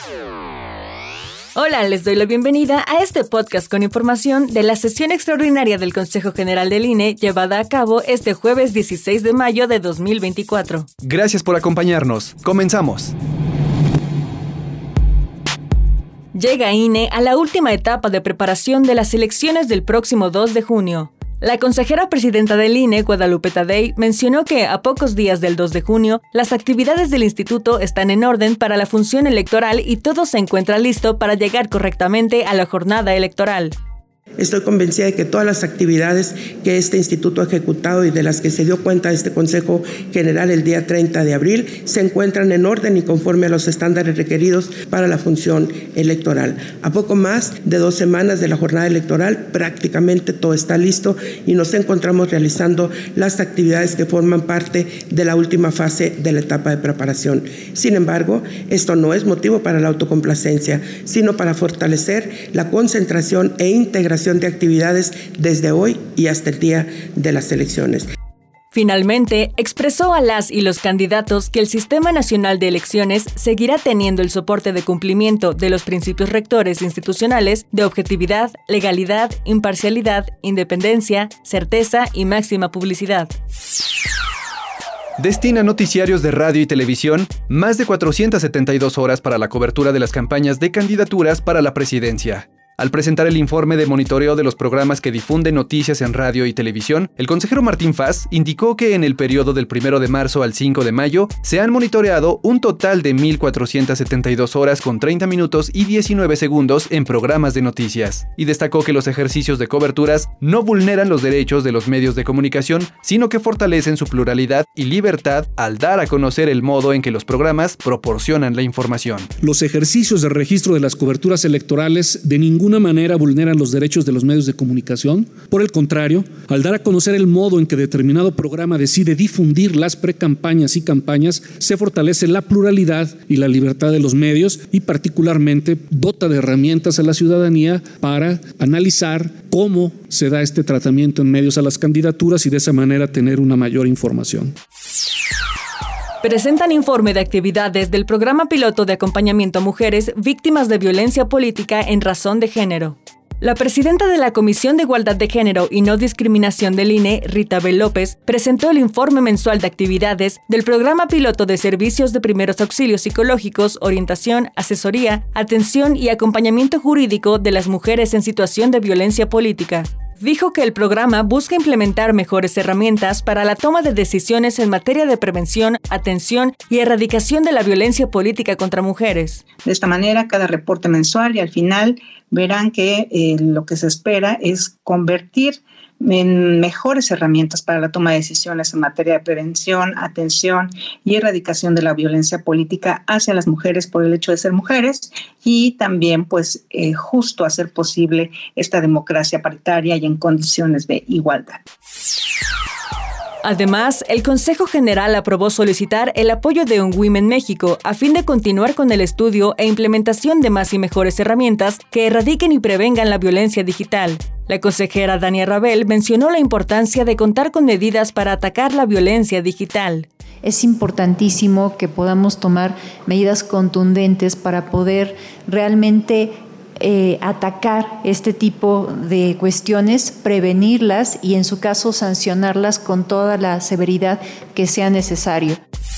Hola, les doy la bienvenida a este podcast con información de la sesión extraordinaria del Consejo General del INE llevada a cabo este jueves 16 de mayo de 2024. Gracias por acompañarnos. Comenzamos. Llega INE a la última etapa de preparación de las elecciones del próximo 2 de junio. La consejera presidenta del INE, Guadalupe Tadei, mencionó que a pocos días del 2 de junio, las actividades del instituto están en orden para la función electoral y todo se encuentra listo para llegar correctamente a la jornada electoral. Estoy convencida de que todas las actividades que este instituto ha ejecutado y de las que se dio cuenta este Consejo General el día 30 de abril se encuentran en orden y conforme a los estándares requeridos para la función electoral. A poco más de 2 semanas de la jornada electoral, prácticamente todo está listo y nos encontramos realizando las actividades que forman parte de la última fase de la etapa de preparación. Sin embargo, esto no es motivo para la autocomplacencia, sino para fortalecer la concentración e integración de actividades desde hoy y hasta el día de las elecciones. Finalmente, expresó a las y los candidatos que el Sistema Nacional de Elecciones seguirá teniendo el soporte de cumplimiento de los principios rectores institucionales de objetividad, legalidad, imparcialidad, independencia, certeza y máxima publicidad. Destina noticiarios de radio y televisión más de 472 horas para la cobertura de las campañas de candidaturas para la presidencia. Al presentar el informe de monitoreo de los programas que difunden noticias en radio y televisión, el consejero Martín Faz indicó que en el periodo del 1 de marzo al 5 de mayo se han monitoreado un total de 1,472 horas con 30 minutos y 19 segundos en programas de noticias, y destacó que los ejercicios de coberturas no vulneran los derechos de los medios de comunicación, sino que fortalecen su pluralidad y libertad al dar a conocer el modo en que los programas proporcionan la información. Los ejercicios de registro de las coberturas electorales de ninguna manera vulneran los derechos de los medios de comunicación. Por el contrario, al dar a conocer el modo en que determinado programa decide difundir las precampañas y campañas, se fortalece la pluralidad y la libertad de los medios y particularmente dota de herramientas a la ciudadanía para analizar cómo se da este tratamiento en medios a las candidaturas y de esa manera tener una mayor información. Presentan informe de actividades del programa piloto de acompañamiento a mujeres víctimas de violencia política en razón de género. La presidenta de la Comisión de Igualdad de Género y No Discriminación del INE, Rita Bel López, presentó el informe mensual de actividades del programa piloto de servicios de primeros auxilios psicológicos, orientación, asesoría, atención y acompañamiento jurídico de las mujeres en situación de violencia política. Dijo que el programa busca implementar mejores herramientas para la toma de decisiones en materia de prevención, atención y erradicación de la violencia política contra mujeres. De esta manera, cada reporte mensual y al final verán que lo que se espera es convertir en mejores herramientas para la toma de decisiones en materia de prevención, atención y erradicación de la violencia política hacia las mujeres por el hecho de ser mujeres y también justo hacer posible esta democracia paritaria y en condiciones de igualdad. Además, el Consejo General aprobó solicitar el apoyo de UNWomen México a fin de continuar con el estudio e implementación de más y mejores herramientas que erradiquen y prevengan la violencia digital. La consejera Dania Rabel mencionó la importancia de contar con medidas para atacar la violencia digital. Es importantísimo que podamos tomar medidas contundentes para poder realmente atacar este tipo de cuestiones, prevenirlas y en su caso sancionarlas con toda la severidad que sea necesario.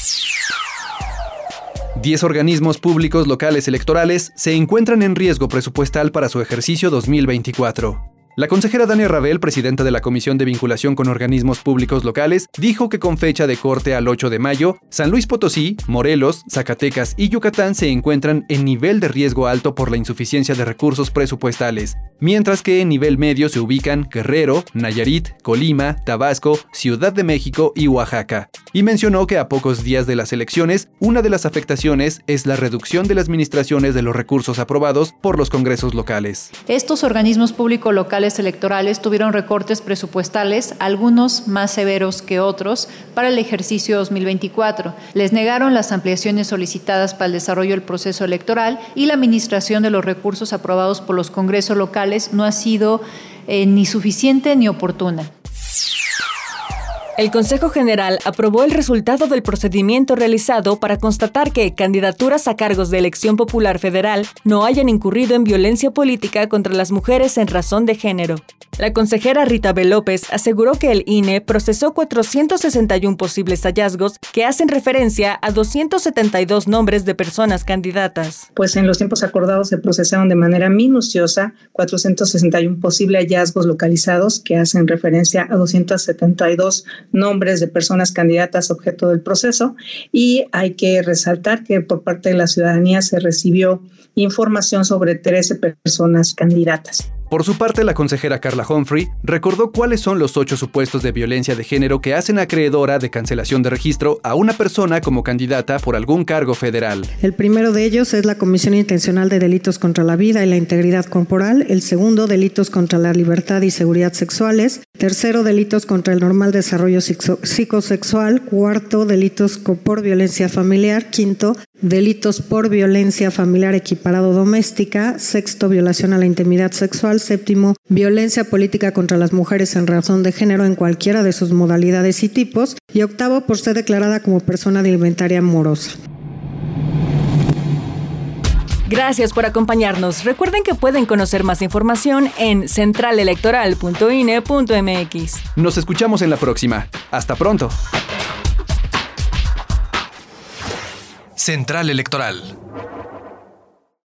10 organismos públicos locales electorales se encuentran en riesgo presupuestal para su ejercicio 2024. La consejera Dania Rabel, presidenta de la Comisión de Vinculación con Organismos Públicos Locales, dijo que con fecha de corte al 8 de mayo, San Luis Potosí, Morelos, Zacatecas y Yucatán se encuentran en nivel de riesgo alto por la insuficiencia de recursos presupuestales, mientras que en nivel medio se ubican Guerrero, Nayarit, Colima, Tabasco, Ciudad de México y Oaxaca. Y mencionó que a pocos días de las elecciones, una de las afectaciones es la reducción de las administraciones de los recursos aprobados por los congresos locales. Estos organismos públicos locales electorales tuvieron recortes presupuestales, algunos más severos que otros, para el ejercicio 2024. Les negaron las ampliaciones solicitadas para el desarrollo del proceso electoral y la administración de los recursos aprobados por los congresos locales no ha sido ni suficiente ni oportuna. El Consejo General aprobó el resultado del procedimiento realizado para constatar que candidaturas a cargos de elección popular federal no hayan incurrido en violencia política contra las mujeres en razón de género. La consejera Rita B. López aseguró que el INE procesó 461 posibles hallazgos que hacen referencia a 272 nombres de personas candidatas. Pues en los tiempos acordados se procesaron de manera minuciosa 461 posibles hallazgos localizados que hacen referencia a 272 nombres de personas candidatas objeto del proceso, y hay que resaltar que por parte de la ciudadanía se recibió información sobre 13 personas candidatas. Por su parte, la consejera Carla Humphrey recordó cuáles son los 8 supuestos de violencia de género que hacen acreedora de cancelación de registro a una persona como candidata por algún cargo federal. El primero de ellos es la comisión intencional de delitos contra la vida y la integridad corporal. El segundo, delitos contra la libertad y seguridad sexuales. Tercero, delitos contra el normal desarrollo psicosexual. Cuarto, delitos por violencia familiar. Quinto, delitos por violencia familiar equiparado doméstica. Sexto, violación a la intimidad sexual. Séptimo, violencia política contra las mujeres en razón de género en cualquiera de sus modalidades y tipos. Y octavo, por ser declarada como persona alimentaria morosa. Gracias por acompañarnos. Recuerden que pueden conocer más información en centralelectoral.ine.mx. Nos escuchamos en la próxima. Hasta pronto. Central Electoral.